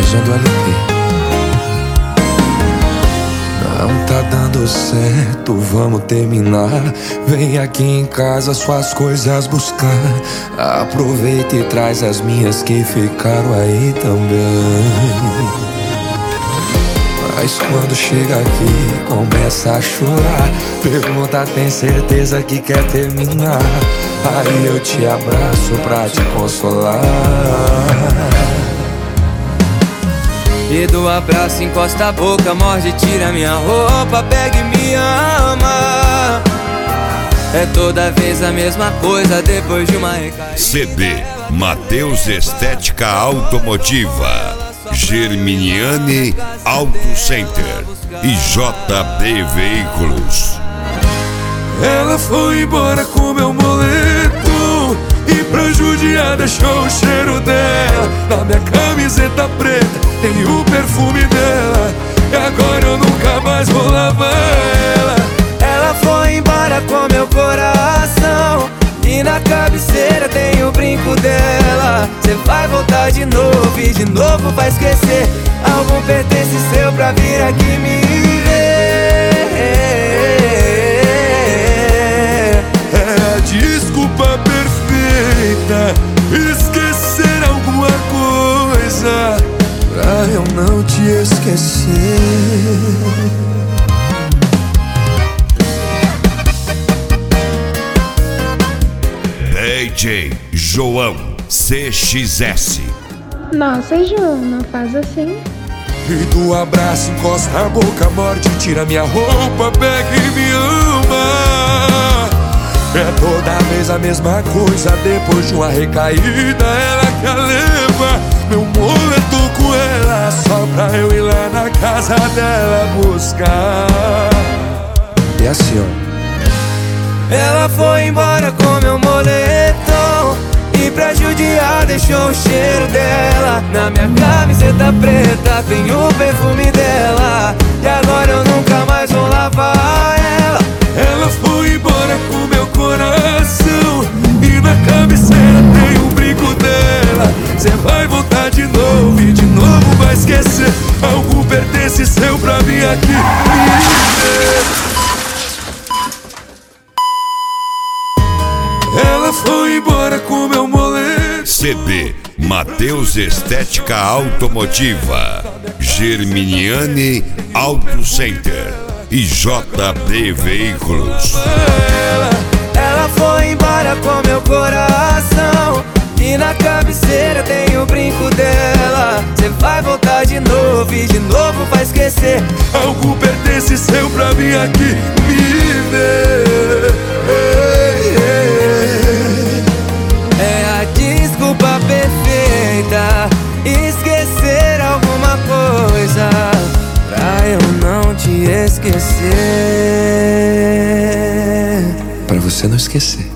João do LP. Não tá dando certo, vamos terminar. Vem aqui em casa suas coisas buscar. Aproveita e traz as minhas que ficaram aí também. Mas quando chega aqui, começa a chorar. Pergunta, tem certeza que quer terminar? Aí eu te abraço pra te consolar. E do abraço encosta a boca, morde, tira minha roupa, pega e me ama. É toda vez a mesma coisa depois de uma recaída. CD Mateus Estética Automotiva, Germiniane Auto Center e JB Veículos. Ela foi embora com meu moletom e pra judiar deixou o cheiro dela. Na minha camiseta preta tem o perfume dela. E agora eu nunca mais vou lavar ela. Ela foi embora com meu coração e na cabeceira tem o brinco dela. Cê vai voltar de novo e de novo vai esquecer. Algum pertence seu pra vir aqui me ver. É a desculpa perfeita, esquecer alguma coisa pra eu não te esquecer. DJ João CXS. Nossa, João, não faz assim. E do abraço encosta a boca, morde, tira minha roupa, pega e me ama. É toda vez a mesma coisa, depois de uma recaída ela quer levar meu moletom com ela, só pra eu ir lá na casa dela buscar. E assim, ó. Ela foi embora com meu moletom e pra judiar deixou o cheiro dela. Na minha camiseta preta tem o perfume dela. E agora eu nunca mais vou lavar ela. Ela foi embora com meu coração e na cabeceira tem o brinco dela. Cê vai voltar de novo e de novo vai esquecer. Algo pertence seu pra mim aqui me ver. Ela foi embora com meu moletom. CD Mateus Estética Automotiva, Germiniane Auto Center e JB Veículos. Ela foi embora com meu coração e na cabeceira tem o brinco dela. Cê vai voltar de novo e de novo vai esquecer. Algo pertence seu pra mim aqui me ver. É a desculpa perfeita, esquecer alguma coisa pra eu não te esquecer. Pra você não esquecer.